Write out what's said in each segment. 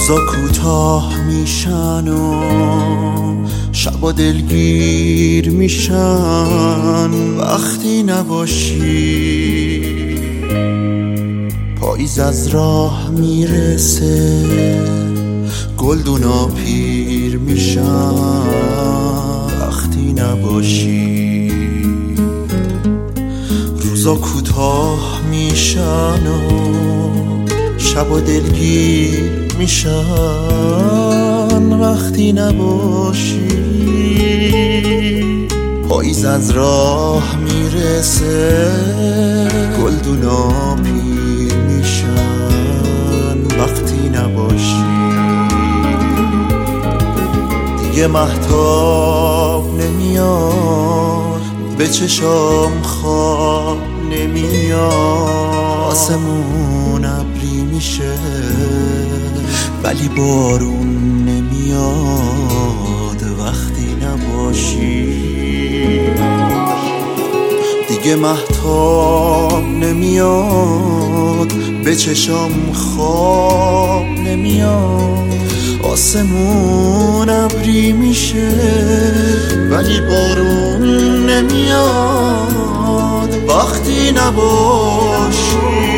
روزا کوتاه میشن و شبا دلگیر میشن وقتی نباشی. پاییز از راه میرسه گلدونا پیر میشن وقتی نباشی. روزا کوتاه میشن و شبا دلگیر میشن وقتی نباشی. پاییز از راه میرسه گلدونا پیر میشن وقتی نباشی. دیگه مهتاب نمیاد به چشام خواب نمیاد. آسمون ابری میشه ولی بارون نمیاد وقتی نباشی. دیگه مهتاب نمیاد به چشام خواب نمیاد. آسمون ابری میشه ولی بارون نمیاد وقتی نباشی.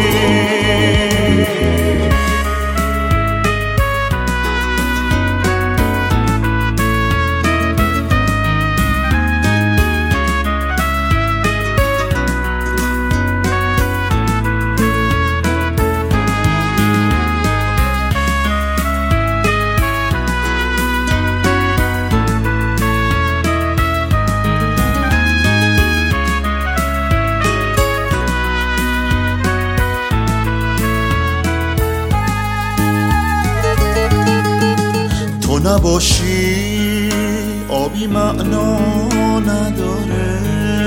تو نباشی آبی معنا نداره.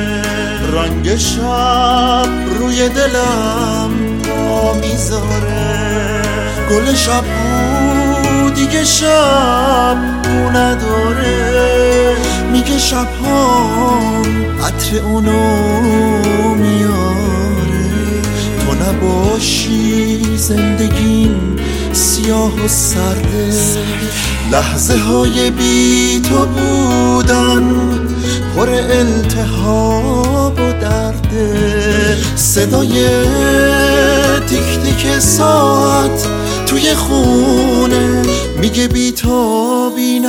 رنگ شب روی دلم پا میذاره. گل شب بو دیگه شب بو نداره. میگه شب‌هام عطر اونو میاره. تو نباشی زندگیم سیاه و سرده. لحظه های بی تو بودن پر التهاب و درده. صدای تیک تیک ساعت توی خونه میگه بی تابی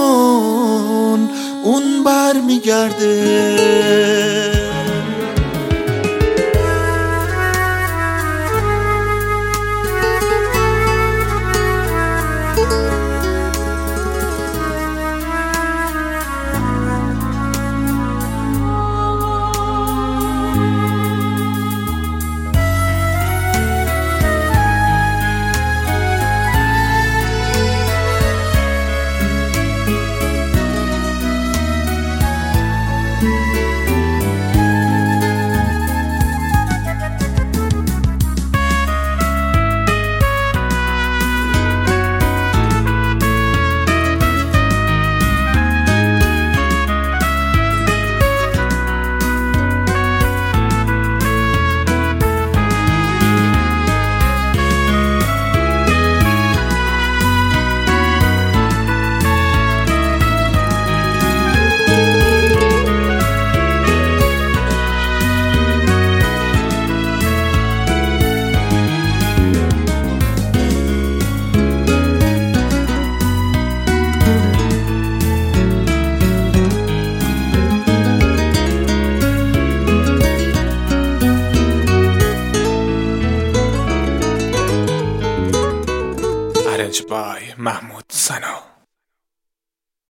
نکن اون بر میگرده. By Mahmoud Sano.